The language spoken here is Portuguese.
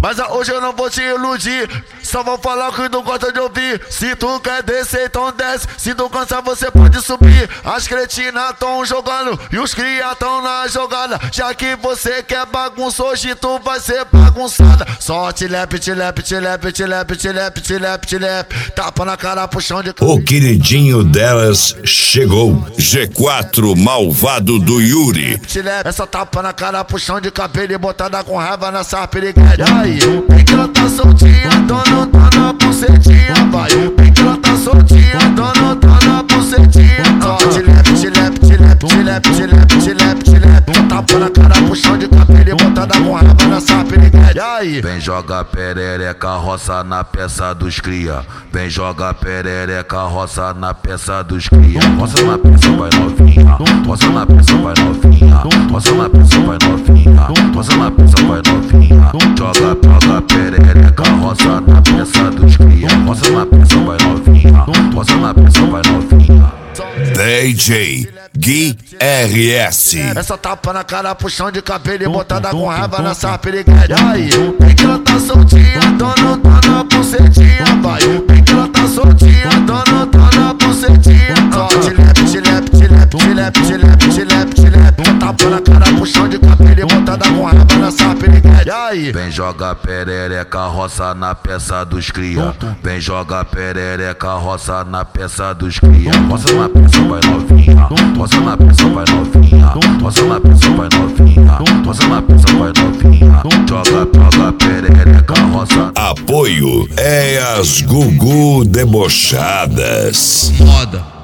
Mas hoje eu não vou te iludir, só vou falar o que tu gosta de ouvir. Se tu quer descer, então desce. Se tu cansar, você pode subir. As cretinas tão jogando e os cria tão na jogada. Já que você quer bagunça, hoje tu vai ser bagunçada. Só tilepe, tilepe, tilepe, tilepe, tilepe, tilepe, tilepe. Tapa na cara, puxão de... O queridinho delas chegou. G4 malvado do Yuri. Essa tapa na cara, puxão de cabelo e botada com raiva nessa piriguete. Aí, bem que ela tá soltinha, dona na bucetinha. Vai, bem que ela tá soltinha, dona na bucetinha. Ó, tilepe, tilepe, tilepe, tilepe, tilepe, tilepe, tilepe. Tapa na cara, puxão de cabelo e botada com raiva nessa piriguete. Aí, vem joga perereca, roça na peça dos cria. Vem joga perereca, roça na peça dos cria. Roça na peça, vai novinha. Roça na peça, vai novinha. Roça na peça, vai novinha. Roça na peça, vai novinha. Joga perereca, roça na peça dos cria. Roça na peça, vai novinha. Roça na peça, vai novinha. DJ Gui RS. Essa tapa na cara, puxão de cabelo e botada com raiva nessa piriguete. Aí, bem que ela tá soltinha, dona na bucetinha. Vai, bem que ela tá soltinha, dona na bucetinha. Ó, tilepe, tilepe, tilepe, tilepe, tilepe, tilepe, tilepe. Tapa na cara, puxão de cabelo e botada com raiva nessa piriguete. Aí, vem joga perereca, roça na peça dos cria. Vem joga perereca, roça na peça dos cria. Roça na peça, vai novinha. Roça na peça, vai novinha. Roça na peça, vai novinha. Roça na peça, vai novinha. Joga perereca, roça. Apoio é as Gugu Debochadas. Moda.